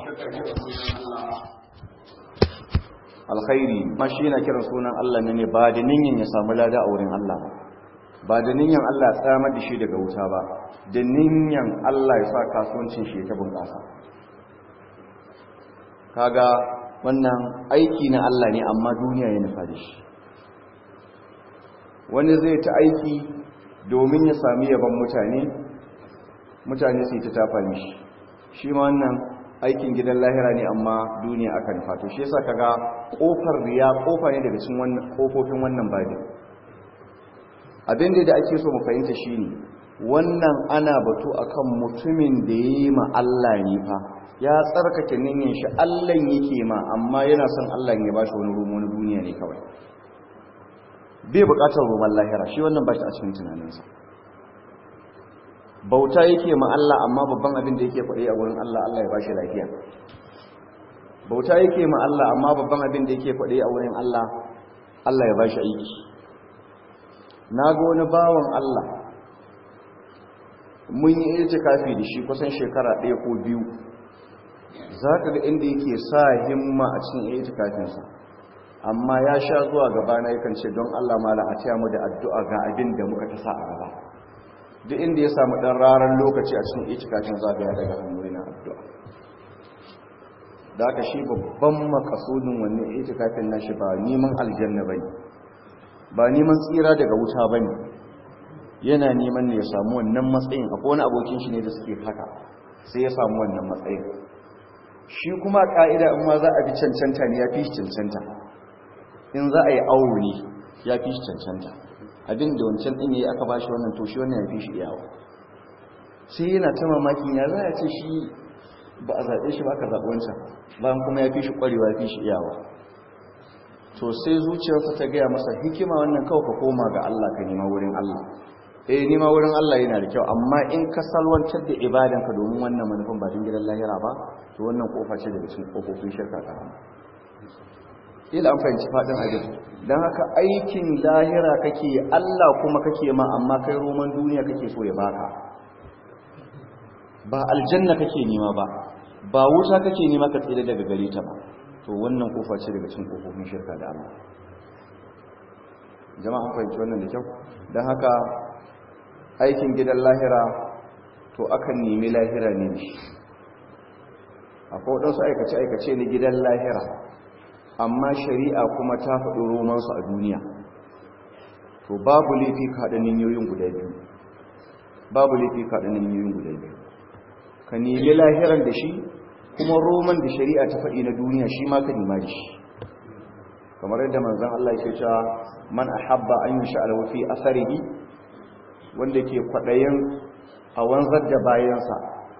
alkhairi ma shi yana kiran sunan Allah ne ba da niyyar ya samu lada a wurin Allah ba da niyyar Allah ya tsamar da shi daga wuta ba da niyyar Allah ya sa kasuwancin shi ta bunƙasa kaga wannan aiki na Allah ne amma duniya ya nufa da shi wani zai ta aiki domin ya sami yaban mutane sai ta tafa mishi shi ma wannan aikin gidan lahira ne amma duniya aka nufa to shi yasa kaga kofar riya kofa ne daga cikin wannan kofofin wannan babi abin da ake so mu fahimta shine wannan ana batu akan mutumin da yayi ma Allah ne fa ya tsarkake niyyar shi Allah yake ma amma yana son Allah ya bashi wani rumo na duniya ne kawai bai bukatar roman lahira shi wannan ba shi a cikin tunaninsa bauta yake ma Allah amma babban abin da yake faɗi a wurin Allah Allah ya ba shi lafiya bauta yake ma Allah amma babban abin da yake faɗi a wurin Allah Allah ya ba shi aiki na ga wani bawan Allah mun yi itikafi da shi kusan shekara 1 ko 2 za ka ga inda yake sa himma a cikin itikafinsa amma ya sha zuwa gaba na yakan ce don Allah mala a taya mu da addu'a ga abin da muka ta sa a gaba duk inda ya samu dan raran lokaci a cikin itikafin zagaya daga hannu yana addu'a da aka shi babban makasudin wannan itikafin nashi ba neman aljanna bane ba neman tsira daga wuta bane yana neman ne ya samu wannan matsayin akwai wani abokin shi ne da suke haka sai ya samu wannan matsayin shi kuma ka'ida in ma za a bi cancanta ne ya fi shi cancanta in za a yi auro ne ya fi shi cancanta abin da wancan ɗin yayi aka bashi wannan to shi wannan ya fi shi iyawa sai yana ta mamakin ya za a ce shi ba a zaɓe shi ba ka zaɓi wancan bayan kuma ya fi shi ƙwarewa ya fi shi iyawa to sai zuciyarsa ta gaya masa hikima wannan kawai ka koma ga Allah ka nema wurin Allah nema wurin Allah yana da kyau amma in ka salwantar da ibadanka domin wannan manufan ba din gidan lahira ba to wannan kofa ce daga cikin kofofin shirka ta hana ila an fahimci faɗin abin don haka aikin lahira kake Allah kuma kake ma amma kai roman duniya kake so ya baka ba aljanna kake nema ba wuta kake nema ka tsira daga gare ta ba to wannan kofa ce daga cikin kofofin shirka da Allah jama'a an fahimci wannan da kyau don haka aikin gidan lahira to akan nemi lahira ne shi akwai waɗansu aikace-aikace na gidan lahira amma shari'a kuma ta faɗi romansu a duniya to babu laifi kaɗa ninyoyin guda biyu ka nemi lahiran da shi kuma roman da shari'a ta faɗi na duniya shi ma ka nima da shi kamar yadda manzon Allah yake cewa man ahabba an yusha alahu fi asarihi wanda ke kwaɗayin a wanzar da bayansa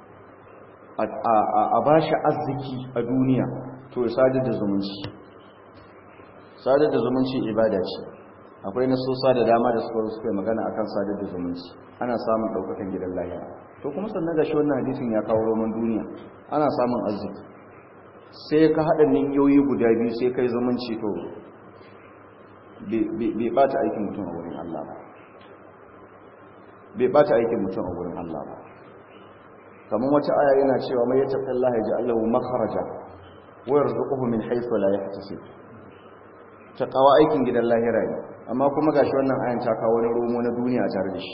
a bashi arziki a duniya to ya sadar da zumunci ibada ce akwai nasosa da dama da suka yi magana akan sadar da zumunci ana samun ɗaukakan gidan lahira to kuma sannan ga shi wannan hadisin ya kawo roman duniya ana samun arziki sai ka haɗa ninyoyi guda biyu sai kai zumunci to bai ɓata aikin mutum a wurin Allah ba kamar wata aya yana cewa mai yattaqillaha yaj'al lahu makhraja wa yarzuquhu min haythu la yahtasib taqwa aikin gidan lahira ne amma kuma gashi wannan ayan ta kawo wani romo na duniya tare da shi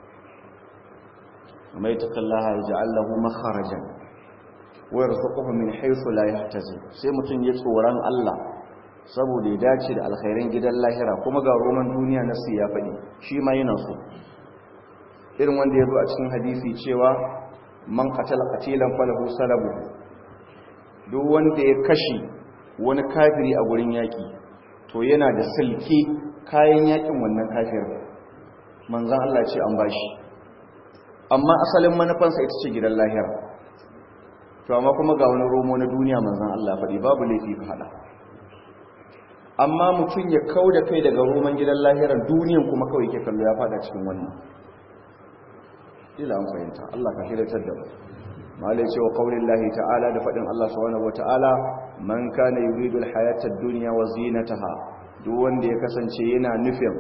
mai yattaqillaha yaj'al lahu makhrajan wa yarzuquhu min haythu la yahtasib sai mutun ya tsoran Allah saboda ya dace da alkhairin gidan lahira kuma ga roman duniya nasu ya faɗi shi ma yana so irin wanda ya zo a cikin hadisi cewa man qatala qatilan falahu salabu duk wanda ya kashi wani kafiri a gurin yaki to yana da silke kayan yakin wannan kafirin manzon Allah ce an bashi amma asalin manufansa ita ce gidan lahira to amma kuma ga wani romo na duniya manzon Allah faɗi babu laifi ka hada amma mutum ya kauda kai daga roman gidan lahiran duniyan kuma kawai ke kallo ya fada cikin wannan ila an fahimta Allah ka hidatar da mu malai cewa qaulin lahi ta'ala da fadin Allah subhanahu wataala man kana yuridu alhayata ad-dunya wa zinataha duk wanda ya kasance yana nufin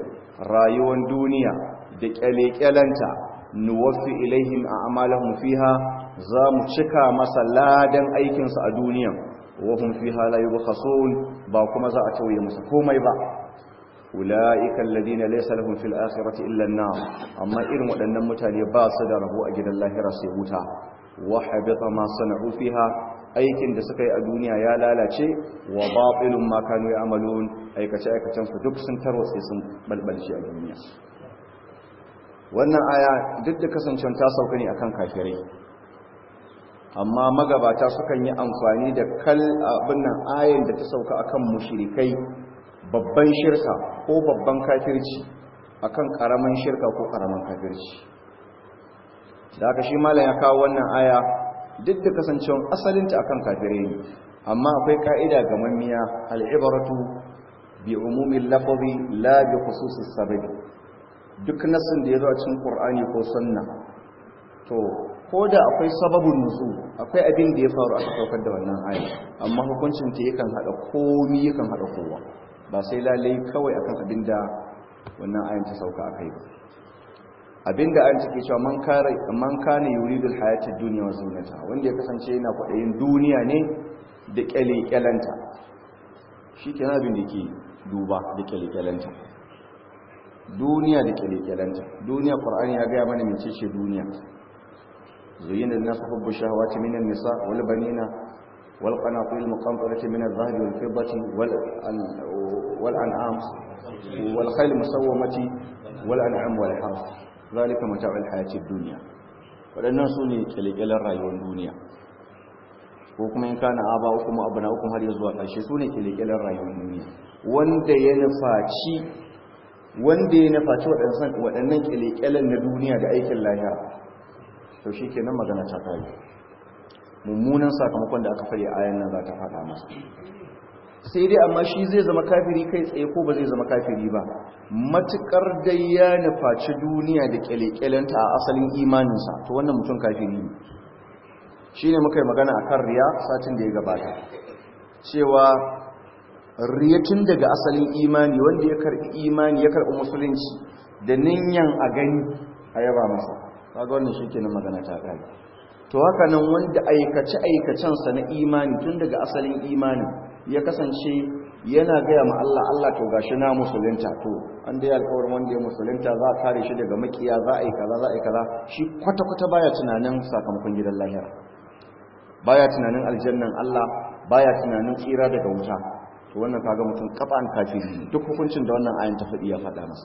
rayuwar duniya da kyalekyalanta nuwaffi ilaihim a'malahum fiha za mu cika masa ladan aikinsa a duniya wa hum fiha la yubkhasun ba kuma za a tauye masa komai ba ulaika alladhina laysa lahum fil akhirati illa an-nar amma irin waɗannan mutane ba su da rabo a gidan lahira sai wuta wa habita ma sana'u fiha aikin da suka yi a duniya ya lalace wa batilun ma kanu ya'malun aikace aikacen su duk sun tarwatse sun balbalce a duniya wannan aya duk da kasancewar ta sauka ne akan kafirai amma magabata sukan yi amfani da abin nan ayin da ta sauka akan mushrikai babban shirka ko babban kafirci akan karaman shirka ko karaman kafirci da aka shi malam ya kawo wannan aya duk da kasancewar asalinta akan kafirai ne amma akwai ka'ida ga mamiya al'ibaratu bi umumin lafazi la bi khususis sababi duk nasin da ya zo a cikin qur'ani ko sunna to ko da akwai sababun nuzul akwai abin da ya faru aka saukar da wannan aya amma hukuncin ta yakan hada komi yakan hada kowa ba sai lalai kawai akan abin da wannan ayan ta sauka akai ba abinda an take cewa man kana yuridul hayatid dunya wa zinata wanda ya kasance yana kwadayin duniya ne da kyalekyalanta shikenan abin da ke duba da kyalekyalanta duniya da kyalekyalanta duniya qur'ani ya ga mana mecece duniya zuyina an-nasu hubbu shahawati minan nisa wal banina wal qanatil muqantarati min adh-dhahabi wal fiddati wal an'am wal khayl musawwamati wal an'am wal harth zalika mata'ul hayatid dunya wadannan sune kelekelen rayuwar duniya ko kuma in kana aba kuma abuna kuma har zuwa ƙarshe sune kelekelen rayuwar duniya wanda ya nufaci waɗannan kelekelen na duniya da aikin lahira to shikenan magana ta kai mummunan sakamakon da aka fara ayan nan za ta faɗa masa sai dai amma shi zai zama kafiri kai tsaye ko ba zai zama kafiri ba matukar dai ya nufaci duniya da kyalekyalenta a asalin imaninsa to wannan mutum kafiri ne shi ne muka yi magana a kan riya satin da ya gabata cewa riyatun daga asalin imani wanda ya karɓi imani ya karɓi musulunci da ninyan a gani a yaba masa kaga wannan shi kenan magana ta ƙari to haka nan wanda aikace-aikacensa na imani tun daga asalin imanin ya kasance yana gaya ma Allah to gashi na musulunta to an da ya alƙawarin wanda ya musulunta za a kare shi daga makiya za a yi kaza shi kwata-kwata baya tunanin sakamakon gidan lahira baya tunanin aljannan Allah baya tunanin tsira daga wuta to wannan kaga mutum kafan kafiri duk hukuncin da wannan ayin ta faɗi ya faɗa masa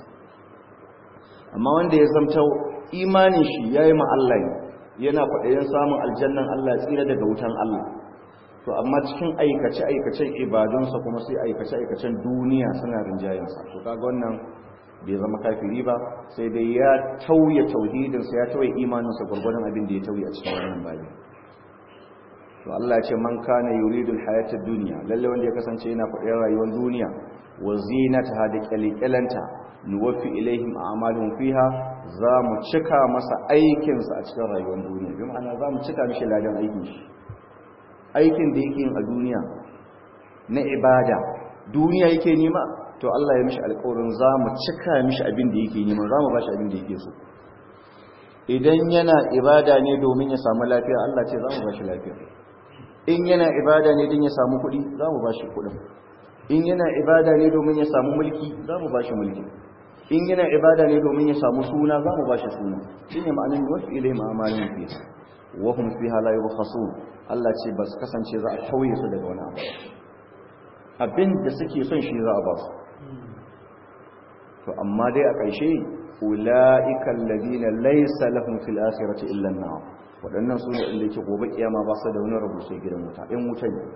amma wanda ya zamta imanin shi yayi ma Allah ne yana kwaɗayin samun aljannan Allah ya tsira daga wutan Allah to amma cikin aikace-aikacen ibadunsa kuma sai aikace-aikacen duniya suna rinjayensa to kaga wannan bai zama kafiri ba sai dai ya tauye tauhidinsa ya tauye imaninsa gwargwadon abin da ya tauye a cikin wannan babi to Allah ya ce man kana yuridul hayatid dunya lalle wanda ya kasance yana kwaɗayin rayuwar duniya wa zinataha da kyalkyalanta nuwaffi ilaihim a'maluhum fiha za mu cika masa aikinsa a cikin rayuwar duniya bi ma'ana za mu cika mishi ladan aikin shi aikin da yake yin a duniya na ibada duniya yake nema to Allah ya mishi alƙawarin za mu cika mishi abin da yake nema za mu ba shi abin da yake so idan yana ibada ne domin ya samu lafiya Allah ce za mu ba shi lafiya in yana ibada ne don ya samu kuɗi za mu ba shi kuɗin in yana ibada ne domin ya samu mulki za mu ba shi mulki in yana ibada ne domin ya samu suna za mu ba shi suna shi ne ma'anin wasu ilai ma'amalin fiye wahum fiha la yubkhasun Allah ce ba su kasance za a tauye su daga wani abu abin da suke son shi za a ba su to amma dai a ƙarshe ulaika alladhina laysa lahum fil akhirati illa an-nar wadannan su ne inda yake gobe kiyama ba su da wani rabu sai gidan wuta in wuta ne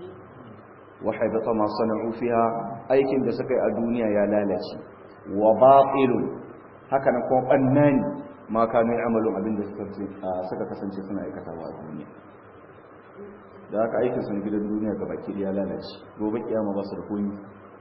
wa habata ma sana'u fiha aikin da suka yi a duniya ya lalace wa batilun haka nan kuma bannani ma kanu amalun abin da suka kasance suna aikatawa a duniya da haka aikin sun gidan duniya ga baki ya lalace gobe kiyama ba su da komi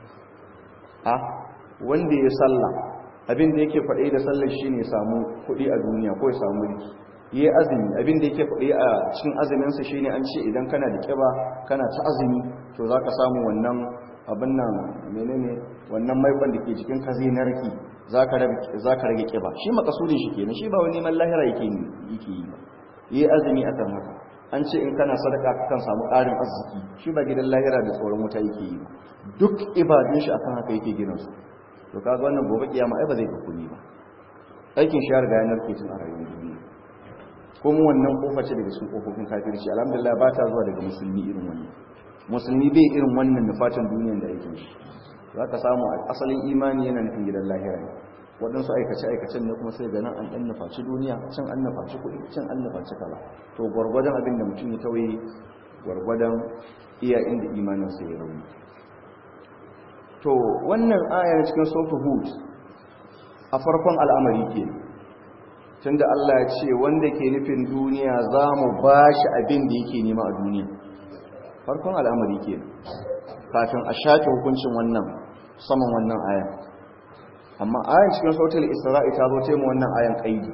wanda ya salla abin da yake faɗi da sallar shine ya samu kuɗi a duniya ko ya samu mulki yayi azumi abin da yake faɗi a cikin azumin sa shine an ce idan kana da kiba kana ta azumi to zaka samu wannan abin nan menene wannan maikon da ke jikin ka zai narki zaka rage kiba shi makasudin shi kenan shi ba wani neman lahira yake yi ba yi azumi akan haka, an ce in kana sadaka kan samu ƙarin arziki, shi ba gidan lahira da tsoron wuta yake yi ba, duk ibadun shi akan haka yake gina su. To kaga wannan gobe kiyama ai ba zai kukuni ba, aikin shi har ga yanar ketin a rayuwar duniya. Kuma wannan kofa ce daga cikin kofofin kafirci, alhamdulillah ba ta zuwa daga musulmi irin wannan. Musulmi bai irin wannan nufatan duniyar da aikin shi. Za ka samu asalin imani yana nufin gidan lahira ne. Waɗansu aikace-aikacen ne kuma sai ga nan an ɗan nufaci duniya, can an nufaci kuɗi, can an nufaci kaza. To gwargwadon abin da mutum ya tawaye, gwargwadon iya inda imaninsa ya rauni. To wannan ayar cikin suratul Hud a farkon al'amari ke, tunda Allah ya ce wanda ke nufin duniya za mu ba shi abin da yake nema a duniya. Farkon al'amari ke, kafin a shafe hukuncin wannan saman wannan ayar. Amma ayan cikin sautul Isra'i ta zo taimu wannan ayan ƙaidi.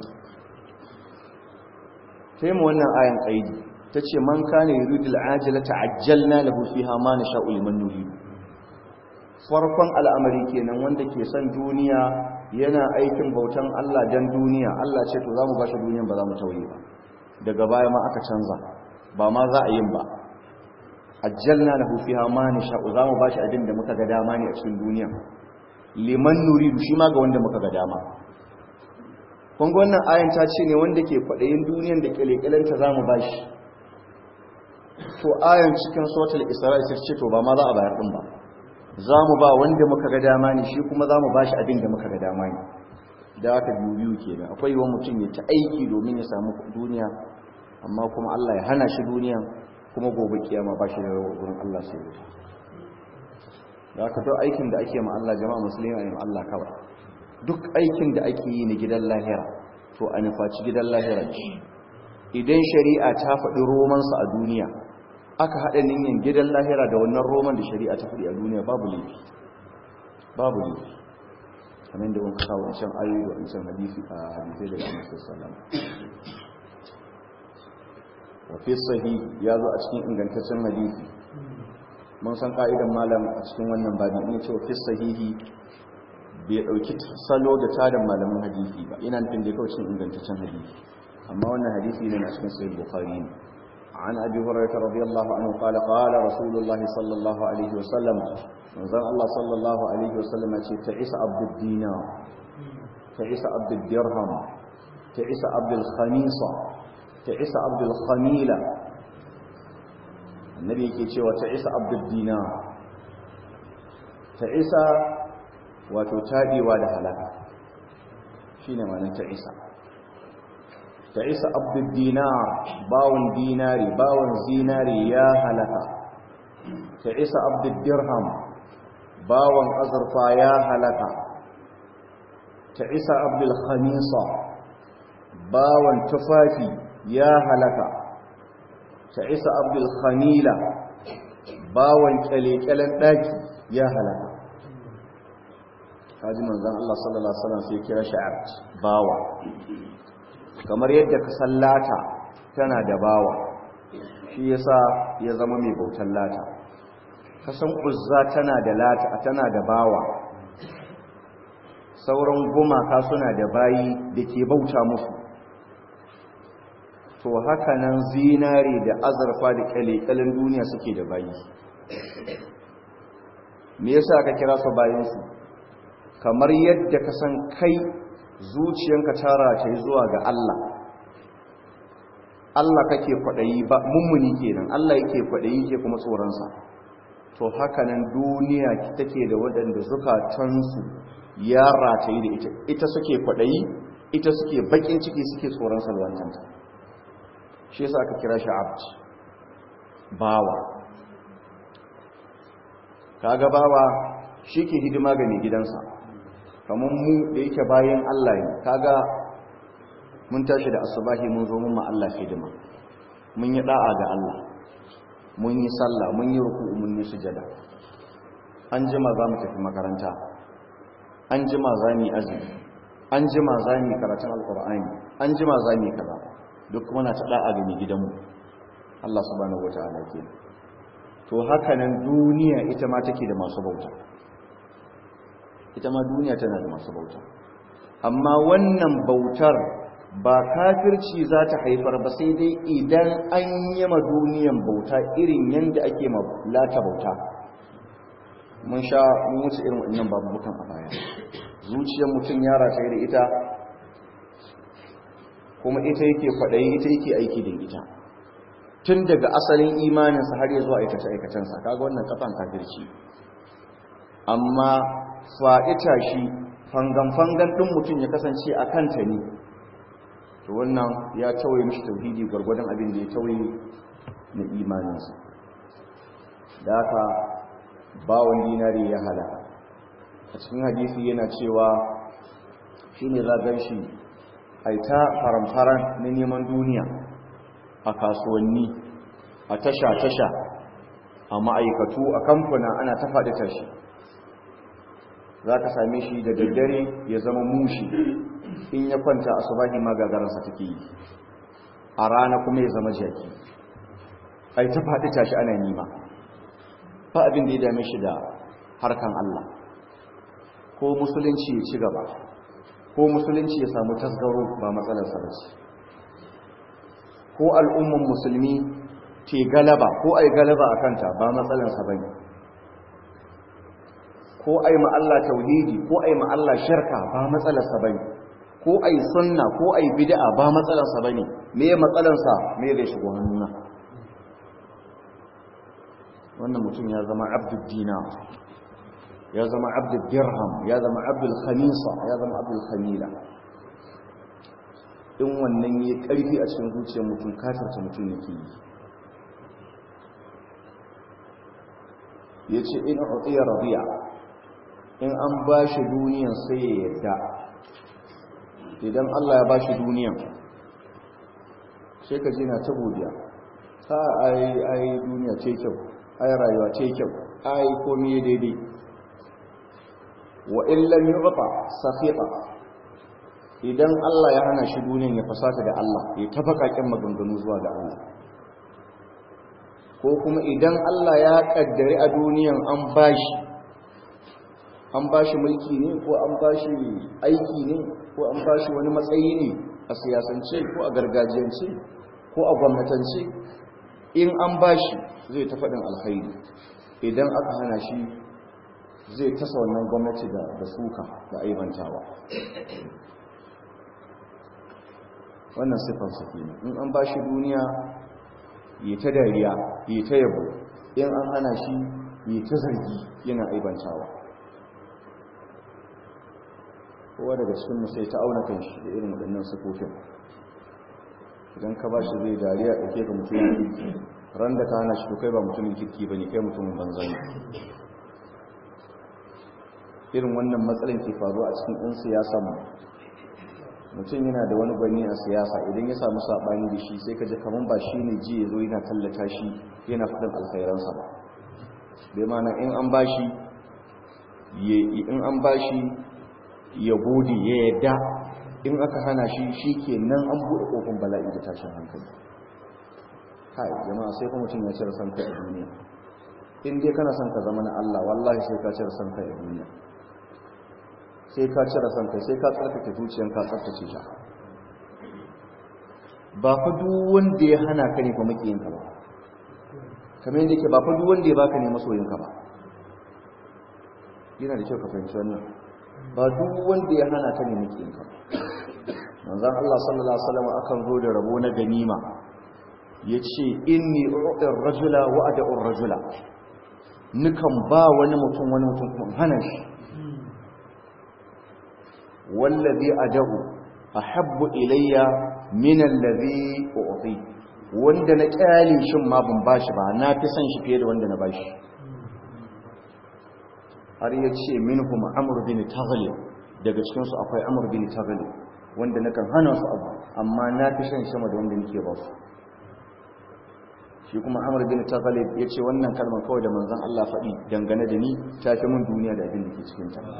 Taimu wannan ayan ƙaidi ta ce man kana yuridul ajila ta'ajjalna lahu fiha ma nasha'u liman nurid. Farkon al'amari kenan wanda ke son duniya yana aikin bautan Allah dan duniya, Allah ce to zamu bashi duniyan ba za mu tauye ba. Daga baya ma aka canza, ba ma za a yin ba. Ajjalna lahu fiha ma nasha'u, zamu bashi abin da muka ga dama ne a cikin duniya. Liman nuridu, shi ma ga wanda muka ga dama. Kun ga wannan ayan ta ce ne wanda ke kwaɗayin duniyan da kyalekyalenta za mu bashi. To ayan cikin suratul Isra'i sai ce to ba ma za a bayar din ba, za mu ba wanda muka ga dama ne, shi kuma za mu bashi abin da muka ga dama ne. Da aka biyu kenan, akwai wani mutum ya ta aiki domin ya samu duniya, amma kuma Allah ya hana shi duniya, kuma gobe kiyama ba shi da wurin Allah sai wuta. Da aka duk aikin da ake ma Allah, jama'a musulmi ne ma Allah kawai. Duk aikin da ake yi na gidan lahira, to a nufaci gidan lahira ce. Idan shari'a ta faɗi romansa a duniya, aka haɗa niyyar gidan lahira da wannan roman da shari'a ta faɗi a duniya, babu laifi. Babu laifi. Kamar da wanka kawo wancan ayoyi da wancan hadisi a hadisai daga Annabi sallallahu alaihi wasallam. Wa fi sahih ya zo a cikin ingantaccen hadisi. Mun san ka'idan malam a cikin wannan babi ne cewa fi sahihi bai dauki salo da tadan malamin hadisi ba, ina nufin da kawai cikin ingantaccen hadisi. Amma wannan hadisi ne a cikin sahih Bukhari ne. An Abi Hurairah radiyallahu anhu qala qala Rasulullahi sallallahu alaihi wasallam, manzon Allah sallallahu alaihi wasallam ya ce ta'isa abdud dinar, ta'isa abdud dirham, ta'isa abdul khamisa, ta'isa abdul khamila. Annabi yake cewa ta'isa abdud dinar, ta'isa wato tabewa da halaka, shine ma'anar ta'isa. Ta'isa abdud dinar, bawon dinari, bawon zinari ya halaka. Ta'isa abdud dirham, bawon azurfa ya halaka. Ta'isa abdul khamisa, bawon tufafi ya halaka. Ta'isa abdul khamila, bawon kyalekyalen daki ya halaka. Haji manzon Allah sallallahu alaihi wasallam sai kira shi abd, bawa. Kamar yadda ka sallata tana da bawa, shi yasa ya zama mai bautar lata. Kasan Uzza tana da lata, tana da bawa. Sauran gumaka suna da bayi da ke bauta musu. To haka nan zinare da azurfa da kyalekyalen duniya suke da bayi. Me yasa aka kira su bayinsu? Kamar yadda ka san kai zuciyanka tara ta yi zuwa ga Allah. Allah kake kwaɗayi, ba mummuni kenan, Allah yake kwaɗayi ke kuma tsoronsa. To haka nan duniya take da waɗanda zukatansu ya rataye da ita suke kwaɗayi, ita suke bakin ciki, suke tsoron salwantanta. Shi yasa aka kira shi abd, bawa. Kaga bawa shi ke hidima ga mai gidansa, kamar mu da yake bayan Allah ne. Kaga mun tashi da asubahi mun zo mun ma Allah hidima, mun yi da'a ga Allah, mun yi sallah, mun yi ruku'u, mun yi sujada. An jima za mu tafi makaranta, an jima za mu yi azumi, an jima za mu yi karatun alqur'ani, an jima za mu yi kaza. Duk muna ta da'a ga mai gidanmu Allah subhanahu wataala ke. To haka nan duniya ita ma take da masu bauta, ita ma duniya tana da masu bauta. Amma wannan bautar ba kafirci za ta haifar ba sai dai idan an yi ma duniyan bauta irin yadda ake ma lata bauta. Mun wuce irin wannan babukan a baya. Zuciyar mutum ya rataye da ita, kuma ita yake kwaɗayi, ita yake aiki da ita, tun daga asalin imaninsa har ya zuwa aikace-aikacensa. Kaga wannan kafan kafirci. Amma fa'ita shi fangan-fangan ɗin mutum ya kasance a kanta ne, to wannan ya tawaye mishi tauhidi gwargwadon abin da ya tawaye na imaninsa. Da haka bawon dinari ya halaka. A cikin hadisi yana cewa shi ne zagar shi a ta faramfaran na neman duniya a kasuwanni, a tasha-tasha, a ma'aikatu, a kamfuna, ana ta faɗi tashi. Za ka same shi da daddare ya zama mushi, in ya kwanta a subahi magagararsa take yi, a rana kuma ya zama jaki. A ta faɗi tashi ana nima, ba abin da ya dame shi da harkan Allah. Ko musulunci ya ci gaba, ko musulunci ya samu tasgaro, ba matsalarsa ba ce. Ko al'umman musulmi te galaba, ko ai galaba a kanta, ba matsalarsa ba ne. Ko ai Allah tauhidi, ko ai Allah shirka, ba matsalarsa ba ne. Ko ai sunna, ko ai bid'a, ba matsalarsa ba ne. Me matsalarsa? Me zai shigo hannuna? Wannan mutum ya zama abdul dinar, ya zama abdul dirham, ya zama abdul khamisa, ya zama abdul khamila. In wannan ya karfi a cikin zuciyar mutum, kafirta mutum yake yi. Yace in utiya radiya, in an bashi duniyan sai ya yadda. Idan Allah ya bashi duniyan, sai ka ji na ta godiya. Ai duniya ce kyau, ai rayuwa ce kyau, ai komai daidai. Wa in lam yu'ta sakhita, idan Allah ya hana shi duniyan ya fasata da Allah, ya tafakakin maganganu zuwa ga Allah. Ko kuma idan Allah ya kaddari a duniyan an bashi mulki ne, ko an bashi aiki ne, ko an bashi wani matsayi ne a siyasance, ko a gargajiyance, ko a gwamnatance, in an bashi zai ta faɗin alkhairi. Idan aka hana shi zai tasa wannan gwamnati da suka da aibantawa. Wannan siffarsa kenan. In an bashi duniya yi ta dariya, yi ta yabo. In an hana shi yi ta zargi, yana aibantawa. Kowa daga cikinmu sai ta auna kan shi da irin waɗannan siffofin. Idan ka bashi zai dariya ɗauke ka mutumin kirki, ran da ka hana shi to kai ba mutumin kirki ba ne, kai mutumin banza ne. Irin wannan matsalan ke faruwa a cikin ɗan siyasa mu. Mutum yana da wani gwani a siyasa, idan ya samu saɓani da shi sai ka ji kamar ba shi ne ji ya zo yana tallata shi, yana faɗin alkhairansa ba. Bai mana in an bashi ya gode, ya yadda. In aka hana shi ke nan an buɗe ƙofin bala'i da tashin hankali. Kai jama'a, sai kuma mutum ya cire son kai a duniya. In dai kana son ka zama na Allah, wallahi sai ka cire son kai a duniya. Sai ka cire son kai, sai ka tsarkake zuciyan, ka tsaftace ta. Ba fa duk wanda ya hana ka ne fa makiyinka ba, kamar yadda yake ba fa duk wanda ya baka ne masoyinka ba. Yana da kyau ka fahimci wannan. Ba duk wanda ya hana ka ne makiyinka ba. Manzon Allah sallallahu alaihi wasallam akan zo da rabo na ganima, yace inni u'tir rajula wa ad'u rajula, nukan ba wani mutum kuma hana shi. Wallazi ad'u ahabbu ilayya min allazi u'ti, wanda na kyale shin ma ban bashi ba, na fi son shi fiye da wanda na bashi. Har yace minhum amr bin taghlib, daga cikin su akwai amr bin taghlib wanda nakan hana su abu, amma na fi son sama da wanda nake ba su. Shi kuma amr bin taghlib yace wannan kalmar kawai da manzon Allah faɗi dangane da ni ta fi mun duniya da abin da ke cikin ta.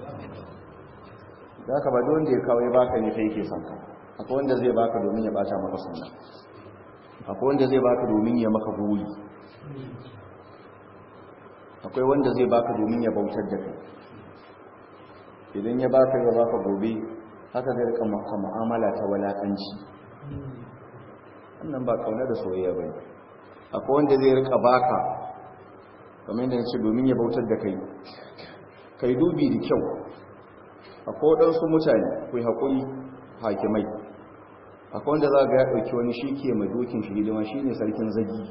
Da haka ba duk wanda ya kawo ya baka ne kai yake son ka. Akwai wanda zai baka domin ya bata maka sunna, akwai wanda zai baka domin ya maka buri, akwai wanda zai baka domin ya bautar da kai. Idan ya baka gobe haka zai rika maka mu'amala ta walakanci. Wannan ba kauna da soyayya bane. Akwai wanda zai rika baka kamar yadda nace domin ya bautar da kai dubi da kyau. Akwai wadansu mutane ku yi hakuri hakimai, akwai wanda za ga ya ɗauki wani shi ke mai dokin shi hidima shi ne sarkin zagi.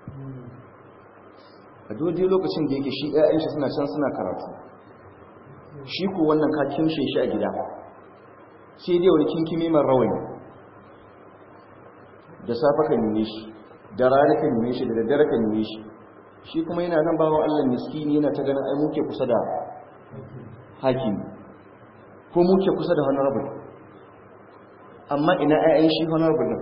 A dole lokacin da yake shi ‘ya'yan shi suna can suna karatu, shi ko wannan ka kimshe shi a gida sai dai wani kinkimi mai rawani, da safa ka nime shi, da rana ka nime shi, da daddare ka nime shi. Shi kuma yana nan bawan Allah miskini yana ta ganin ai muke kusa da hakimi ko muke kusa da honorable, amma ina ‘ya'yan shi honorable din?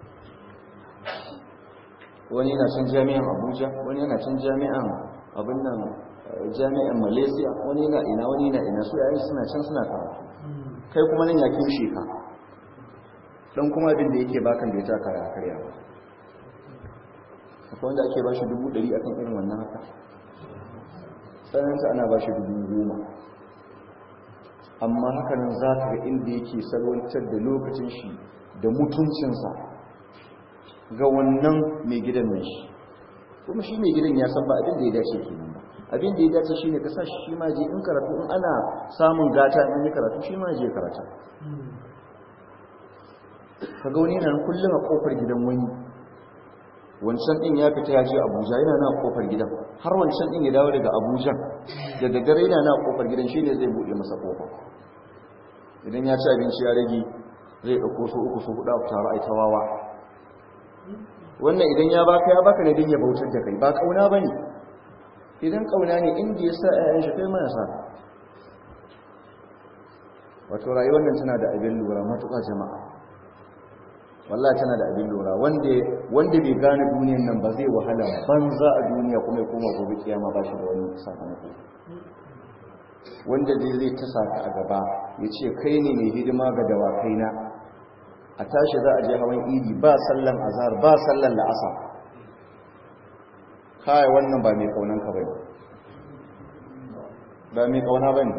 Wani yana can jami'an Abuja, wani yana can jami'an abin nan jami'an Malaysia, wani yana ina, wani yana ina, su ‘ya'yan suna can suna karatu. Kai kuma nan ya kimshe ka, don kuma abin da yake bakan da ya taka ya karya ba. Akwai wanda ake ba shi 100,000 akan irin wannan haka, tsananta ana ba shi 10,000. Amma hakanan za ka ga inda yake salwantar da lokacin shi da mutuncinsa ga wannan mai gidan mai shi, kuma shi mai gidan ya san ba abin da ya dace kenan ba. Abin da ya dace shi ne ka sa shi ma je in karatu, in ana samun gata in yi karatu shi ma je karata. Ka ga wani nan kullum a kofar gidan wani, wancan din ya fita ya je Abuja yana na kofar gidan, har wancan din ya dawo daga Abuja da daddare yana na kofar gidan shine zai bude masa kofa. Idan ya ci abinci ya rage zai dauko su 3 su 4 tare ai tawawa. Wannan idan ya baka ne din ya bautar da kai, ba kauna bane. Idan kauna ne inda ya sa ayyan shi kai ma ya sa. Wato rayuwar nan tana da abin lura matuƙa jama'a. Wallahi tana da abin lura, wanda bai gane duniyar nan ba zai wahala banza a duniya kuma ya koma gobe kiyama ba shi da wani sakamako. Wanda zai tasa ka a gaba ya ce kai ne mai hidima ga dawakai na, a tashi za a je hawan idi ba sallan azhar ba sallan la'asa, kai wannan ba mai kaunan ka bane, ba mai kauna bane,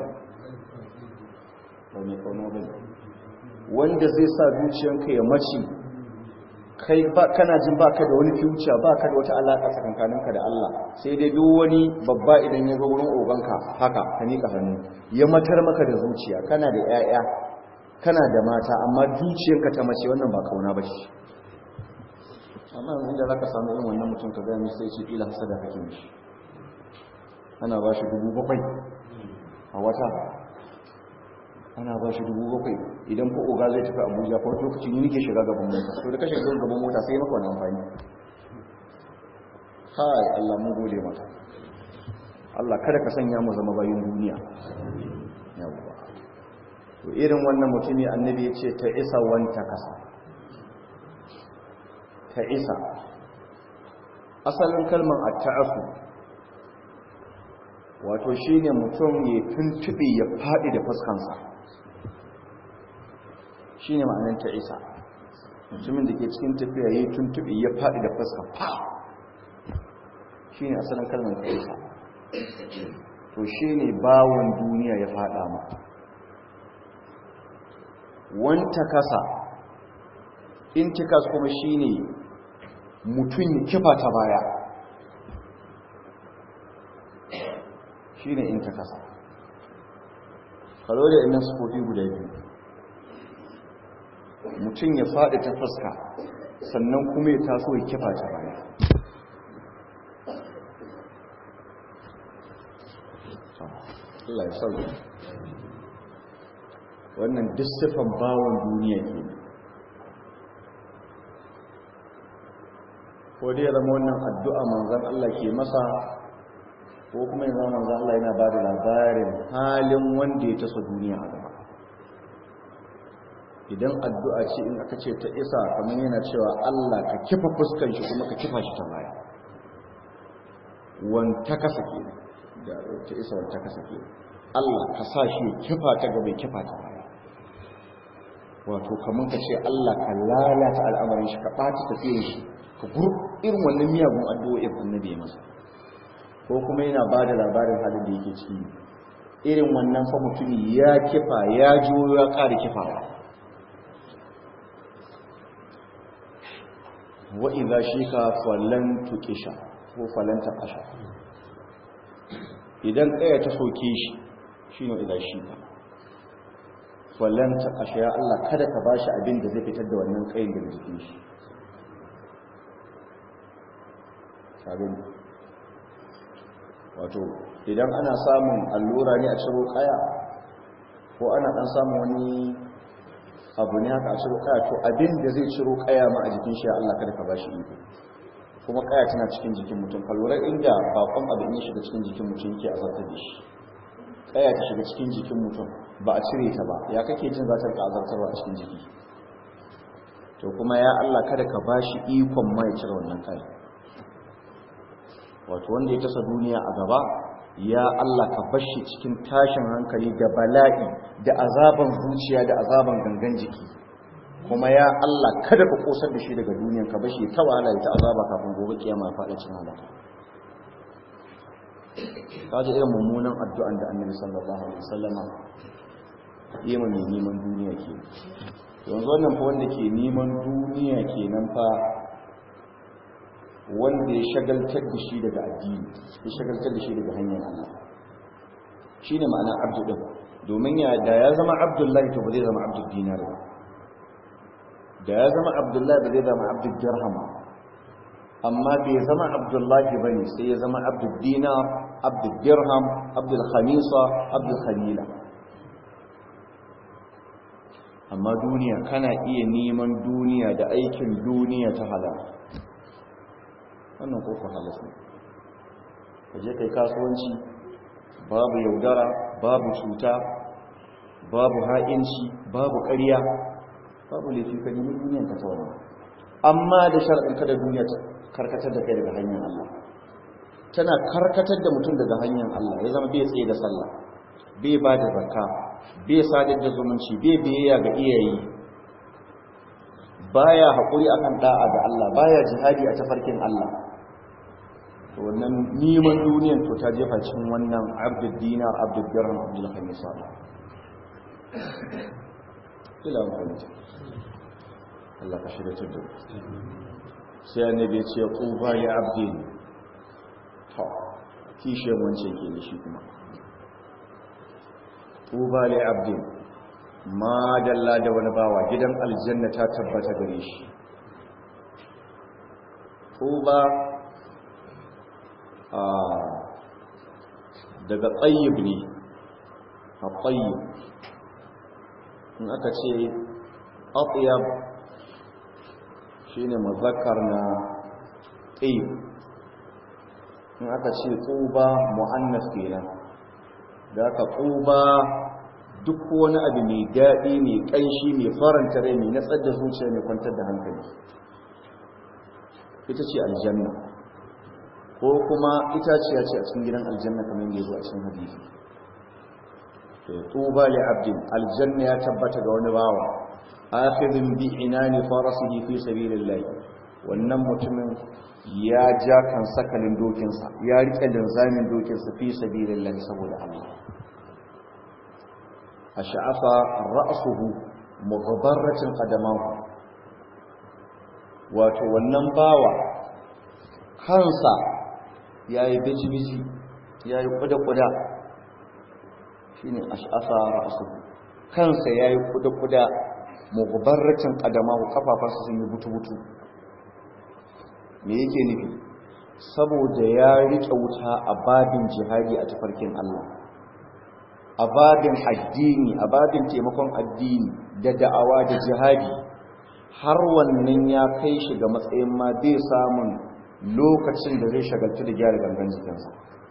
ba mai kauna bane. Wanda zai sa zuciyanka ya mace kai ba kana jin baka da wani future, baka da wata alaka tsakankaninka da Allah, sai dai duk wani babba idan ya zo wurin oganka haka ka nika hannu ya matar maka da zuciya, kana da 'ya'ya kana da mata amma zuciyanka ta mace, wannan ba kauna ba ce. Amma inda zaka samu irin wannan mutum ka ga mai sai ce ila hasada kake mishi, ana ba shi 7,000 a wata, ana ba shi 7,000. Idan ko oga zai tafi Abuja ko lokacin yi nike shiga gaban mota, to da kashe gaban mota sai maka wani amfani. Hai Allah mun gode maka, Allah kada ka sanya mu zama bayin duniya. Yawwa to irin wannan mutumi annabi ya ce ta isa wanta kasa, ta isa. Asalin kalmar at-ta'afu wato shine mutum ya tuntube ya fadi da fuskansa, shine ma'anar ta isa. Mutumin da ke cikin tafiya ya tuntube ya fadi da fuska, shine asalin kalmar ta isa. To shine bawon duniya ya fada ma. Wanta kasa, intikas kuma shine mutum ya kifa ta baya, shine intikasa. Kalo da innan sufofi guda biyu, mutum ya faɗi ta fuska sannan kuma ya taso ya kifa ta baya. Allah ya sauke. Wannan duk sifan bawon duniya ke. Ko dai zama wannan addu'a manzon Allah ke masa, ko kuma yanzu manzon Allah yana ba da labarin halin wanda ya tasa duniya a gaba. Idan addu'a ce in aka ce ta isa, kamar yana cewa Allah ka kifa fuskan shi kuma ka kifa shi ta baya. Wanta kasa ke da ta isa, wanta kasa ke. Allah ka sa shi kifa ta gaba kifa ta baya. Wato kamar ka ce Allah ka lalata al'amarin shi, ka ɓata tafiyar shi, ka irin wannan miyagun addu'o'in annabi ya masa. Ko kuma yana ba da labarin halin da yake ciki, irin wannan fa mutumi ya kifa ya juyo ya ƙara kifawa. wa idza shika falan tuqisha ko falan taqasha, idan kaya ta soke shi shine idza shika falan taqasha, ya Allah kada ka bashi abin da zai fitar da wannan kayin daga jikin shi. sabin wato idan ana samun allura ne a ciro kaya ko ana dan samun wani abu ne haka a ciro kaya, to abin da zai ciro kaya ma a jikin shi Allah kada ka bashi iko. kuma kaya tana cikin jikin mutum, kallurar inda bakon abin ya shiga cikin jikin mutum yake azabtar da shi. Kaya ta shiga cikin jikin mutum ba a cire ta ba, ya kake jin za ta rika azabtarwa a cikin jiki? to kuma ya Allah kada ka bashi ikon mai cire wannan kaya. wato wanda ya tasa duniya a gaba, ya Allah ka bashi cikin tashin hankali da bala'i da azaban zuciya da azaban gangan jiki. kuma ya Allah kada ka kosar da shi daga duniyan, ka bashi ta wahala ta azaba kafin gobe kiyama faɗa cin halaka. kaje irin mummunan addu'an da Annabi sallallahu alaihi wasallama yi mai neman duniya ke. yanzu wannan fa wanda ke neman duniya kenan fa, wanda ya shagaltar da shi daga addini, ya shagaltar da shi daga hanyar Allah. shi ne ma'ana abdu ɗin, domin da ya zama abdullahi to ba zai zama abdul dinar ba, da ya zama abdullahi ba zai zama abdul dirham, amma bai zama abdullahi ba ne sai ya zama abdul dinar, abdul dirham, abdul khamisa, abdul khalila. amma duniya kana iya neman duniya da aikin duniya ta halal, wannan kofar halas ne. ka je kai kasuwanci babu yaudara, babu cuta, babu ha'inci, babu ƙarya, babu laifi ka nemi duniyan ka ta wannan, amma da shar'in kada duniya ta karkatar da kai daga hanyar Allah. tana karkatar da mutum daga hanyar Allah, ya zama bai tsaye da sallah, bai ba da zakka, bai sadar da zumunci, bai biyayya ga iyaye, baya haƙuri akan da'a ga Allah, baya jihadi a tafarkin Allah. to wannan neman duniyan to ta jefa cikin wannan abdul dinar, abdul dirham, abdul khamisa. ila mutunta Allah ka shirya tuddu. sai annabi ya ce quba ya abdin, to kishe wance ke da shi kuma quba li abdin, ma dalla da wani bawa gidan aljanna ta tabbata gare shi. quba daga tsayyib ne, a tsayyib in aka ce atyab shine muzakkar na tayyib, in aka ce quba muannas kenan. da aka quba duk wani abu mai daɗi, mai ƙanshi, mai faranta rai, mai natsar da zuciya, mai kwantar da hankali, ita ce aljanna, ko kuma itaciya ce a cikin gidan aljanna kamar yadda ya zo a cikin hadisi. tuba li abdin, aljanna ya tabbata ga wani bawa, akhidhin bi inani farasihi fi sabilillah, wannan mutumin ya ja kan sakalin dokinsa, ya rike linzamin dokinsa fi sabilillah saboda Allah. ash'afa ra'suhu mughbarratin qadamahu, wato wannan bawa kansa yayi biji-biji, yayi kuda-kuda, shine ash'asa ra'suhu, kansa yayi kuda-kuda, mughbarratin qadamahu, kafafansa sun yi butu-butu. me yake nufi? saboda ya rike wuta a babin jihadi a tafarkin Allah, a babin addini, a babin taimakon addini da da'awa da jihadi, har wannan ya kai shi ga matsayin ma bai samun lokacin da zai shagaltu da gyara gangan jikinsa.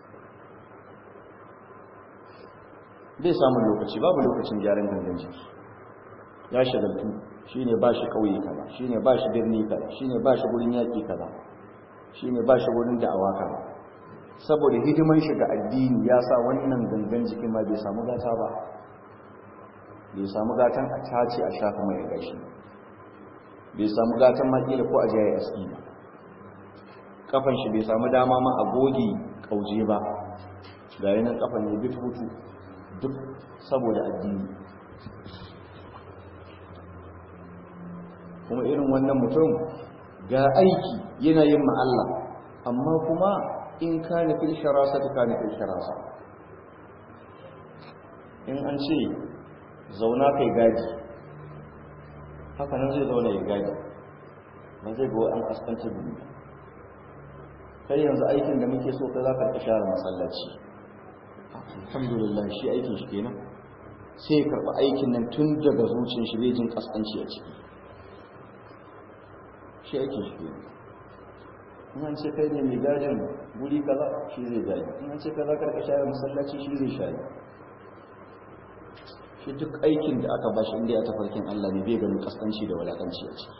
bai samun lokaci, babu lokacin gyaran gangan jiki, ya shagaltu. shine ba shi kauye kaza, shine ba shi birni kaza, shine ba shi gurin yaki kaza, shine ba shi gurin da'awa kaza. saboda hidiman shi ga addini ya sa wannan gangan jikin ma bai samu gata ba, bai samu gatan a tace a shafa mai gashi, bai samu gatan ma kila ko a jaye aski ba, kafan shi bai samu dama ma a goge kauje ba, ga yanan kafan ne bitu duk saboda addini. kuma irin wannan mutum ga aiki yana yin ma Allah, amma kuma in kana fil sharasati kana fil sharasa. in an ce zauna kai gadi, haka nan zai zauna ya gadi, ba zai ga an kaskanta duniya. kai yanzu aikin da muke so ka za ka share masallaci, alhamdulillah shi aikin shi kenan, sai ya karɓi aikin nan tun daga zuciyar shi bai jin kaskanci a ciki, shi aikin shi kenan. in an ce kai ne mai gadin guri kaza, shi zai gadi. in an ce kaza ka share masallaci, shi zai share. shi duk aikin da aka bashi inda ya tafarkin Allah ne bai ganin kaskanci da walakanci a ciki.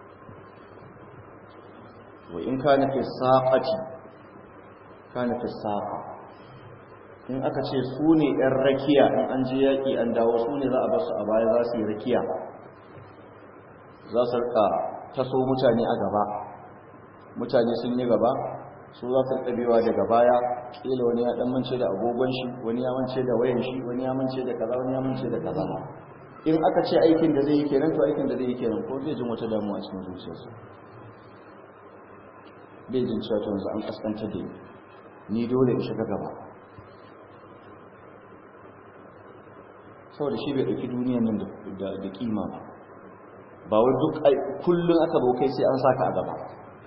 wa in kana fi saqati kana fi saqa, in aka ce su ne ɗan rakiya, in an je yaƙi an dawo su ne za a basu a baya, za su yi rakiya, za su rika taso mutane a gaba, mutane sun yi gaba, su za su ɗabewa daga baya. ƙila wani ya ɗan mance da agogon shi, wani ya mance da wayan shi, wani ya mance da kaza, wani ya mance da kaza. in aka ce aikin da zai yi kenan, to aikin da zai yi kenan, ko zai jin wata damuwa cikin zuciyarsa, bai jin cewa to yanzu an kaskanta da ni dole in shiga gaba, saboda shi bai ɗauki duniyan nan da kima ba. ba wai duk kullum aka zo kai sai an saka a gaba,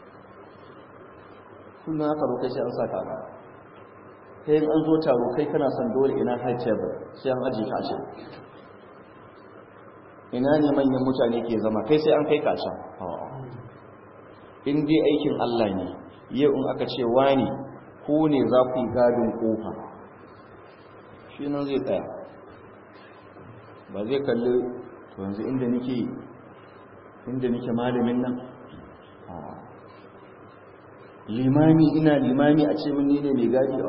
kullum aka zo kai sai an saka a gaba. kai in an zo taro kai kana son dole ina high table sai an ajiye ka can, ina ne manyan mutane ke zama kai sai an kai ka can. in dai aikin Allah ne, yau in aka ce wani ku ne za ku yi gadin kofa, shi nan zai tsaya, ba zai kalli to yanzu inda nake malamin nan, limami ina limami a ce mun ne mai gadi.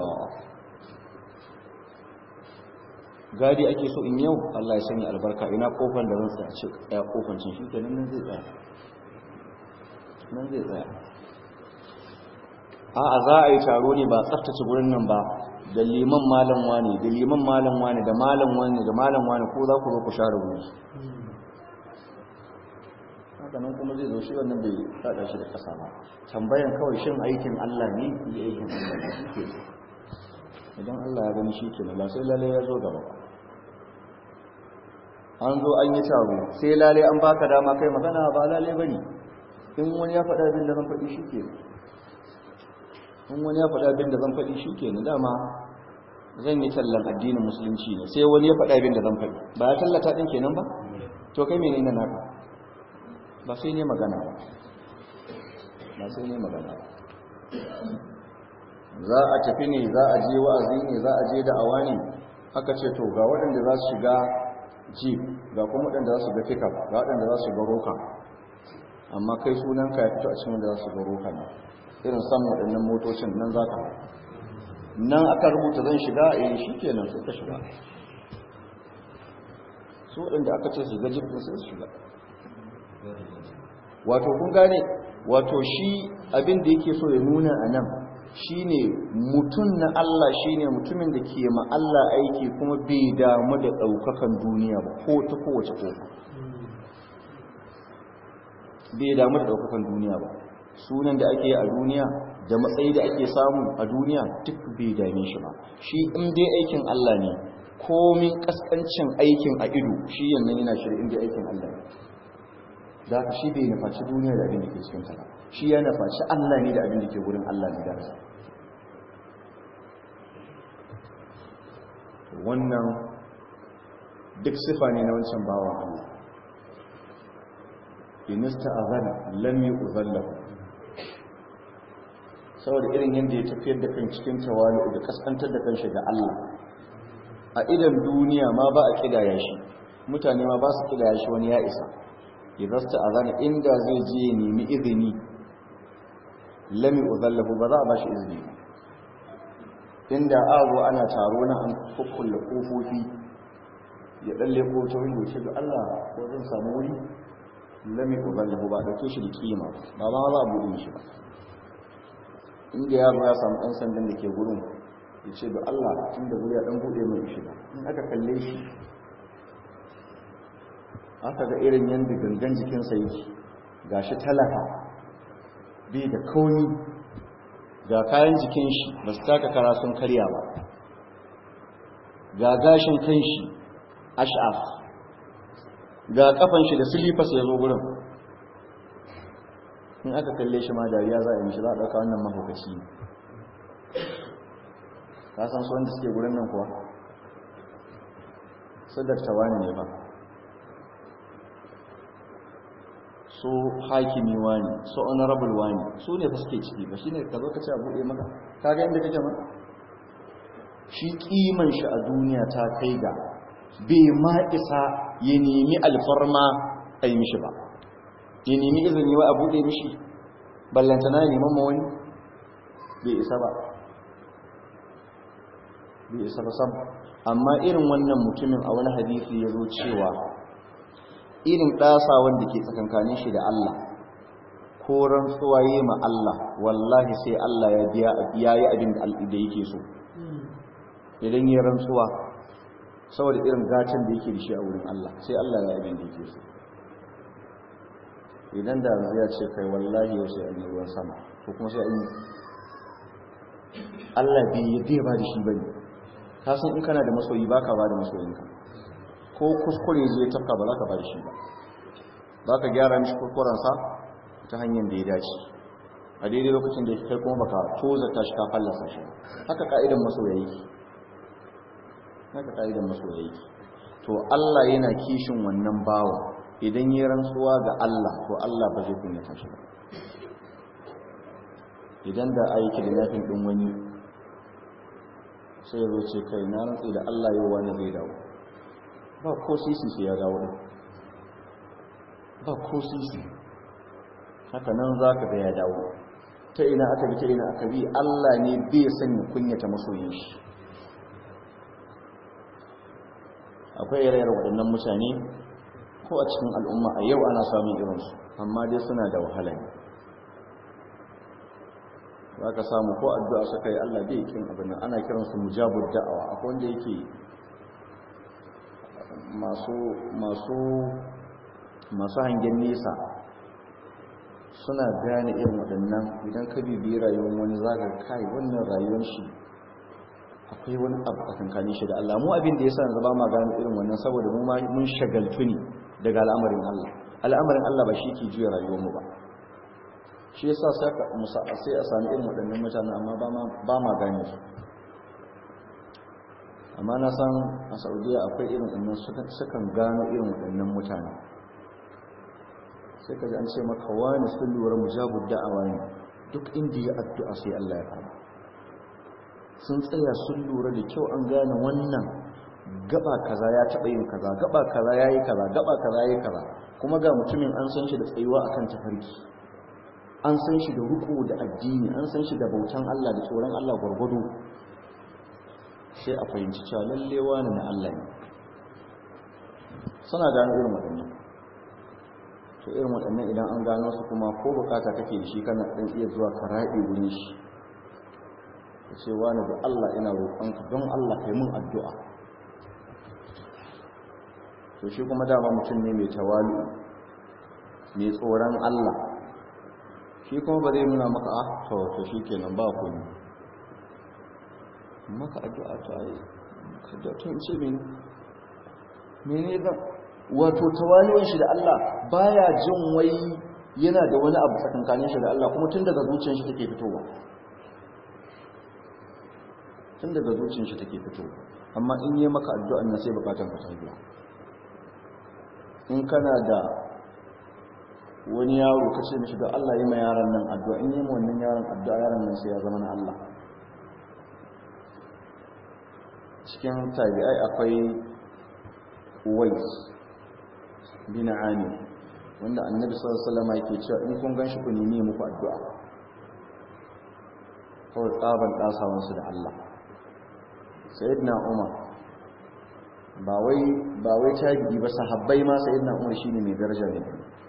gadi ake so in yau Allah ya sanya albarka, ina kofar da zan tsaya, ce ya kofar cin shi kenan nan zai tsaya, nan zai tsaya. a za a yi taro ne ba tsaftace gurin nan ba, da liman malam wani, da liman malam wani, da malam wani, da malam wani, ko za ku zo ku share guri. haka nan kuma zai zo shi wannan bai sada shi da kasa ba. tambayan kawai shin aikin Allah ne, ya aikin Allah ne shi ke. idan Allah ya gani shi ke ba sai lalai ya zo gaba. an zo an yi taro sai lalai an baka dama kai magana, ba lalai ba ne. in wani ya faɗa abin da zan faɗi shi ke, in wani ya faɗa abin da zan faɗi shi ke ni, dama zan yi tallan addinin musulunci ne, sai wani ya faɗa abin da zan faɗi, ba ya tallata ɗin kenan ba. to kai mene ne naka? ba sai ne magana ba, ba sai ne magana ba. za a tafi ne, za a je wa'azi ne, za a je da'awa ne, aka ce to ga waɗanda za su shiga jeep, ga kuma waɗanda za su ga pickup, ga waɗanda za su ga roka, amma kai sunan ka ya fito a cikin wanda za su ga roka ne, irin samun waɗannan motocin nan za ka nan aka rubuta zan shiga, shi kenan sai ka shiga. su waɗanda aka ce su ga jeep sai su shiga. wato kun gane, wato shi abin da yake so ya nuna a nan shine mutum na Allah shine mutumin da ke ma Allah aiki kuma bai damu da ɗaukakan duniya ba, ko ta kowace kofa bai damu da ɗaukakan duniya ba. sunan da ake a duniya da matsayi da ake samu a duniya duk bai dame shi ba. shi in dai aikin Allah ne, komin kaskancin aikin a ido shi yannan yana shirya in dai aikin Allah ne. za ka shi bai nufaci duniya da abin da ke cikin ta, shi ya nufaci Allah ne da abin da ke wurin Allah ne darasa. wannan duk sifa ne na wancan bawan Allah. inista azana lam yu'zallahu, saboda irin yadda ya tafiyar da kan cikin tawali da kaskantar da kanshi ga Allah. a idan duniya ma ba a kidaya shi, mutane ma ba su kidaya shi wani ya isa. idasta azana, inda zai je ya nemi izini, lam yu'zallahu, ba za a ba shi izini. inda azo ana taro na an kukkulle kofofi, ya dalle ko ta windo ce ga Allah ko zan samu wuri, lam yu'zallahu, ba dauke shi da kima ba za a buɗe shi ba. inda yaro ya samu ɗan sandan da ke gurin ya ce da Allah tun da zuriya ɗan buɗe mai shiga in aka kalle shi aka ga irin yadda gangan jikinsa yake ga shi talaka bai da kauni ga kayan jikin shi ba su taka kara sun karya ba ga gashin kan shi ash'af ga kafan shi da silifas ya zo gurin in aka kalle shi ma dariya za a yi mishi za a ɗauka wannan mahaukaci ne ka san su wanda suke gurin nan kuwa su dattawa ne ba su hakimi wani su honorable wani su ne fa suke ciki ba shi ne ka zo ka ce a buɗe maka ka ga inda kake ma shi kiman shi a duniya ta kai ga bai ma isa ya nemi alfarma a yi mishi ba ya nemi izini wa a buɗe mishi ballantana ya neman ma wani bai isa ba sam amma irin wannan mutumin a wani hadisi ya zo cewa irin ɗasa wanda ke tsakankanin shi da Allah ko rantsuwa yi ma Allah wallahi sai Allah ya yi abin da yake so idan yi rantsuwa saboda irin gacin da yake da shi a wurin Allah sai Allah ya yi abin da yake so idan da ya ce kai wallahi yau sai an yi ruwan sama ko kuma sai an yi Allah bai yi ba da shi bane ka san in kana da masoyi baka ba da masoyinka ko kuskure zai tafka ba za ka ba da shi ba za ka gyara mishi kuskurensa ta hanyar da ya dace a daidai lokacin da kai kuma baka tozata shi ka fallasa shi haka ka'idan masoyayi to Allah yana kishin wannan bawa idan ya rantsuwa ga Allah to Allah ba zai kunyata shi ba idan da aiki da yafin din wani sai zo ce kai na rantsi da Allah yau wani zai dawo ba ko sisi sai ya dawo din ba ko sisi haka nan zaka ga ya dawo ta ina aka bi ta ina aka bi Allah ne bai sanya kunyata masoyin shi akwai ire-iren waɗannan mutane ko a cikin al'umma a yau ana samun irinsu amma dai suna da wahala ne za ka samu ko addu'a suka yi Allah bai kin abin nan ana kiransu mujabud da'awa akwai wanda yake masu hangen nesa suna gane irin waɗannan idan ka bibiyi rayuwar wani zaga kai wannan rayuwar shi akwai wani abu a kankanin shi da Allah mu abin da yasa yanzu ba ma gane irin wannan saboda mu mun shagaltu ne daga al'amarin Allah ba shi ke juya rayuwar mu ba shi yasa sai a sami irin waɗannan mutane amma ba ma gane su amma na san a Saudiya akwai irin wannan sukan gano irin waɗannan mutane sai ka ji an ce maka wani sun lura mujabud da'awa ne duk inda ya addu'a sai Allah ya fara sun tsaya sun lura da kyau an gane wannan gaba kaza ya taɓa yin kaza gaba kaza ya yi kaza gaba kaza ya yi kaza kuma ga mutumin an san shi da tsayuwa akan tafarki an san shi da ruku da addini an san shi da bautan Allah da tsoron Allah gwargwado sai a fahimci cewa lalle wani na Allah ne suna gano irin waɗannan to irin waɗannan idan an gano su kuma ko bukata kake da shi kana ɗan iya zuwa ka raɗe wurin shi ka ce wani da Allah ina roƙonka don Allah kai mun addu'a to shi kuma dama mutum ne mai tawali mai tsoron Allah shi kuma ba zai nuna maka to shi kenan ba ku ne maka addu'a ta yi kada to in ce mene zan wato tawali'un shi da Allah baya jin wai yana da wani abu tsakankanin shi da Allah kuma tun daga zuciyar shi take fitowa amma in yi maka addu'an nan sai bukatan ka ta biya in kana da wani yaro kace mishi da Allah yi ma yaron nan addu'a in yi ma wannan yaron addu'a yaron nan sai ya zama na Allah cikin tabi'ai akwai Uwais bin Amir wanda Annabi sallallahu alaihi wasallam yake cewa in kun ganshi ku nemi muku addu'a kawai tsaban dasawan su da Allah sayyidina Umar ba wai tabi'i ba sahabbai ma sayyidina Umar shine mai daraja ne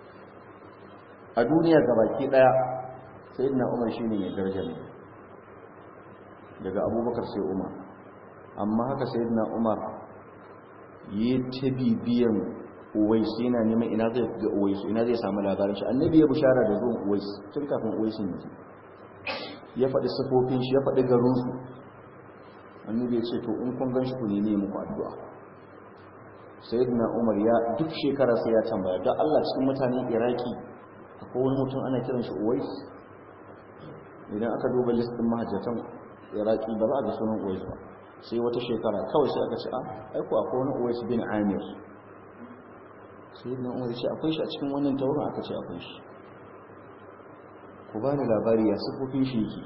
a duniya gabaki daya sayyidina Umar shine mai daraja ne daga abubakar sai umar, amma haka sayyidina umar yi ta bibiyan uwais yana neman ina zai ga uwais, ina zai samu labarin shi. Annabi ya bushara da zuwan uwais tun kafin uwaisin yake, ya faɗi sifofin shi, ya faɗi garinsu. Annabi ya ce to in kun gan shi ku nemi muku addu'a. Sayyidina umar ya duk shekara sai ya tambaya, don Allah cikin mutanen iraki akwai wani mutum ana kiran shi uwais. Idan aka duba listin mahajjatan iraki ba za a ga sunan uwais ba, sai wata shekara kawai sai aka ce aiko akwai wani uwais bin amir. Sayyidina umar ya ce akwai shi a cikin wannan taurin, aka ce akwai shi, ku ba ni labari ya sifofin shi yake.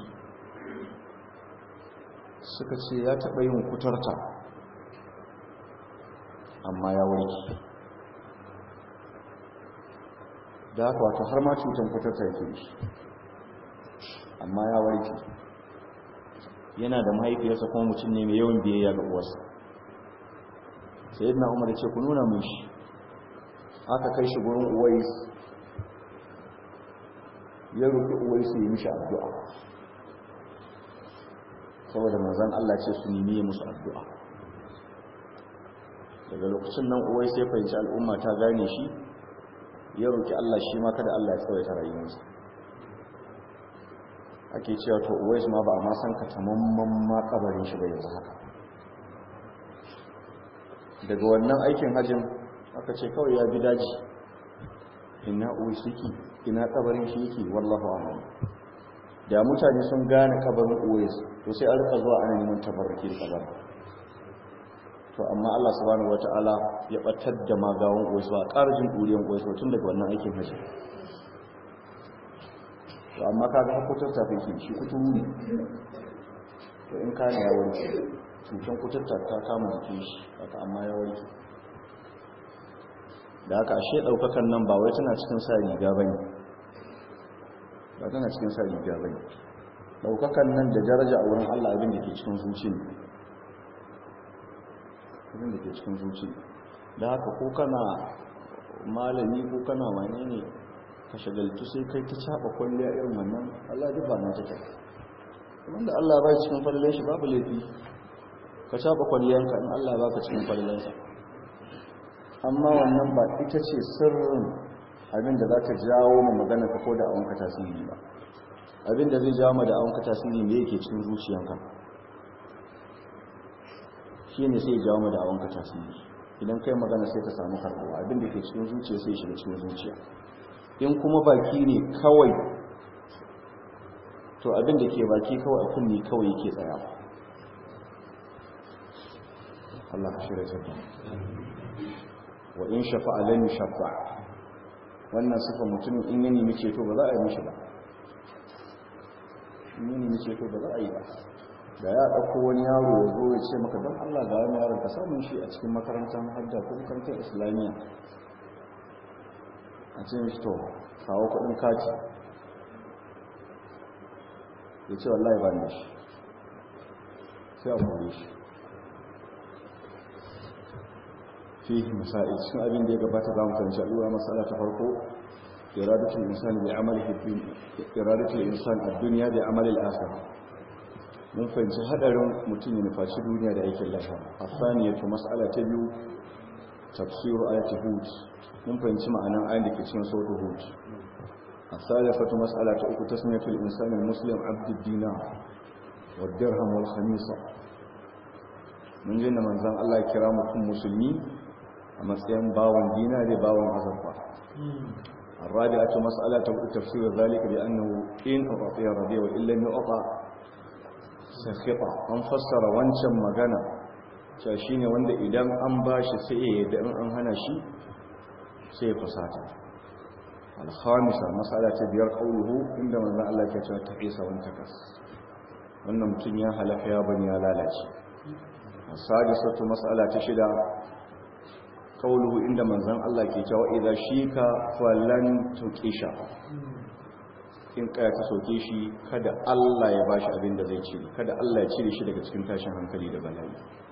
Suka ce ya taɓa yin kuturta amma ya warke, da haka wato har ma cutar kuturta yake shi amma ya warke. Yana da mahaifiyarsa kuma mutum ne mai yawan biyayya ga uwarsa. Sayyidina umar ya ce ku nuna mun shi. Aka kai shi gurin uwais, ya roƙi uwais ya yi mishi addu'a, saboda manzon Allah ce su nemi musu addu'a. Daga lokacin nan uwais ya fahimci al'umma ta gane shi, ya roƙi Allah shi ma kada Allah ya tsawaita rayuwarsa. Ake cewa to uwais ma ba a ma san ka tamamman ma kabarin shi ba yanzu haka. Daga wannan aikin hajjin aka ce kawai ya bi daji, ina uwais yake, ina kabarin shi yake, wallahu a'lam. Da mutane sun gane kabarin uwais to sai an rika zuwa ana neman tabarruki da kabarin. To amma Allah subhanahu wataala ya batar da magawan uwais ba, ƙarjin ɗuriyan uwais tun daga wannan aikin hajji. To amma kaga hakutar tafi shi kuturu ne, to in kana ya warke, cutar kuturta ta kama jikin shi haka, amma ya warke. Da haka ashe ɗaukakan nan ba wai tana cikin sa riga bane, ba tana cikin sa riga bane. Ɗaukakan nan da daraja a wurin Allah abin da ke cikin zuci ne, abin da ke cikin zuci. Da haka ko kana malami ko kana wane ne ka shagaltu sai kai ta caba kwalliya irin wannan, Allah duk ba na take. Wanda Allah ba cikin kwalliyar shi babu laifi ka caba kwalliyanka in Allah ba ka cikin kwalliyarsa. Amma wannan ba ita ce sirrin abin da za ka jawo ma magana ka ko da awonka tasiri ba. Abin da zai jawo ma da awonka tasiri ne yake cikin zuciyanka, shi ne sai jawo ma da awonka tasiri. Idan kai magana sai ka samu karɓuwa, abin da ke cikin zuciya sai shiga cikin zuciya. In kuma baki ne kawai, to abin da ke baki kawai a kunni kawai yake tsaya. Allah ka shirya ta. Wa in shafa'a lam yashfa. Wannan sifa mutumin in yani mace to ba za a yi mishi ba. In yani mace to ba za a yi ba. Da ya dauko wani yaro ya zo ya ce maka don Allah ga wani yaron ka samu shi a cikin makarantar hadda ko makarantar islamiyya. A ce mishi to kawo kudin kati. Ya ce wallahi ba ni shi. Sai a kore shi. fihi masail, cikin abin da ya gabata za mu fahimci al'ura masala ta farko iradatul insan bi amalihi iradatul insan ad-dunya bi amali al-akhirah. Mun fahimci hadarin mutum ya nufaci duniya da aikin lahira. Asaniyatu mas'ala ta biyu tafsir ayati hud. Mun fahimci ma'anan ayin da ke cikin suratul hud. Asalifatu mas'ala ta uku tasmiyatul insan al-muslim abdud dinar wad dirham wal khamisa. Mun ji manzon Allah ya kira mutum musulmi a matsayin bawon dinari, bawon azurfa. الرابعة مسألة تفسير ذلك بأنه إن أعطي رضي وإن لم يعطى سخطة. أن فسر وانشا مغانا شاشين وند إدام أن باش سيئ إدام أن هنشي سيئ فساتا. الخامسة مسألة بير قوله عندما ذا الله كتاب تعيسى وانتكس وأن متنيا هلك يا بني لالاتي. السادسة مسألة شدة قوله عندما ذا الله كتاب إذا شيك فلن تكيشا. in kaya ka soke shi kada Allah ya bashi abin da zai cire, kada Allah ya cire shi daga cikin tashin hankali da bala'i.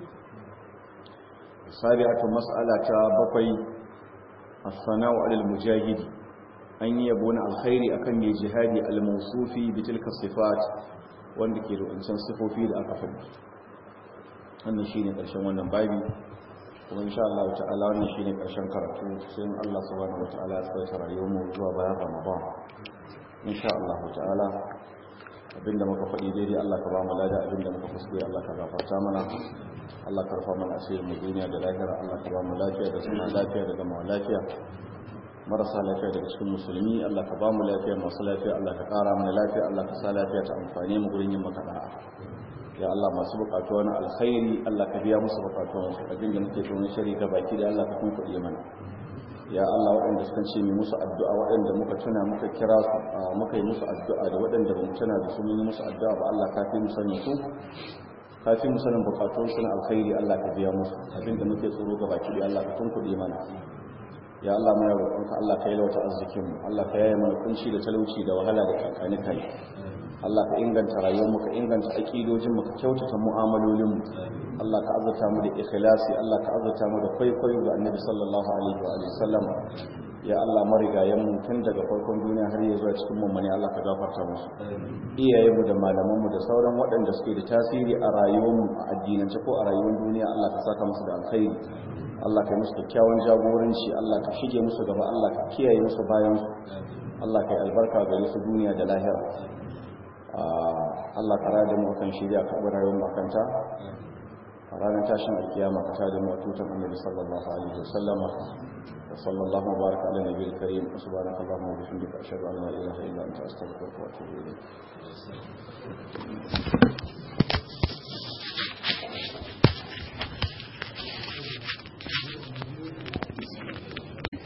Sabi'atu mas'ala ta bakwai as-sana'u 'alal mujahidi, an yi yabo na alkhairi akan mai jihadi al-mawsufi bi tilka sifat, wanda ke da wancan sifofi da aka faɗi. Wannan shine ƙarshen wannan babi, kuma insha Allah ta'ala wannan shine ƙarshen karatu, sai Allah subhanahu wataala ya tsaya rayuwar mu zuwa bayan Ramadan insha Allah ta'ala. Abinda muka faɗi daidai Allah ka ba mu lada, abinda muka kuskure Allah ka gafarta mana, Allah ka rufa mana asirin mu duniya da lahira, Allah ka ba mu lafiya da zama lafiya da zama lafiya. Marasa lafiya daga cikin musulmi Allah ka ba mu lafiya, masu lafiya Allah ka ƙara mana lafiya, Allah ka sa lafiya ta amfane mu gurin yin maka da'a. Ya Allah, masu bukatu wani alkhairi Allah ka biya musu bukatu wani abinda muke tsoron shari ga baki da Allah ka kunkuɗe mana. Ya Allah, waɗanda suka ce mai musu addu'a, waɗanda muka tuna muka kira su muka yi musu addu'a, da waɗanda ba mu tuna da su mun yi musu addu'a ba, Allah ka fi mu sanin su, ka fi mu sanin bukatun su na alkhairi Allah ka biya musu. Abinda muke tsoro ga baki da Allah ka kunkuɗe mana. Ya Allah, muna roƙonka Allah ka yalwata arzikin mu, Allah ka yaye mana kunci da talauci da wahala da kakani kai. Allah ka inganta rayuwarmu, ka inganta aqidojin mu, ka kyautata mu'amalolin mu. Allah ka azurta mu da ikhlasi, Allah ka azurta mu da kwaikwayo ga Annabi sallallahu alaihi wa sallam. Ya Allah, marigayen mu tun daga farkon duniya har ya zuwa cikin mummuni Allah ka gafarta musu. Iyayen mu da malaman mu da sauran waɗanda suke da tasiri a rayuwar mu, a addinance ko a rayuwar duniya, Allah ka saka musu da alkhairi. Allah ka musu kyakkyawan jagoranci, Allah ka shige musu gaba, Allah ka kiyaye musu bayan su. Allah ka yi albarka gare su duniya da lahira. Allah ka rada mu kan shirya ka bar rayuwar makanta a ranar tashin alkiyama ka tada mu tutan Annabi sallallahu alaihi wasallam. wa sallallahu wa baraka ala nabiyil karim. Subhanakallahumma wa bihamdika ashhadu an la ilaha illa anta astaghfiruka wa atubu ilayk.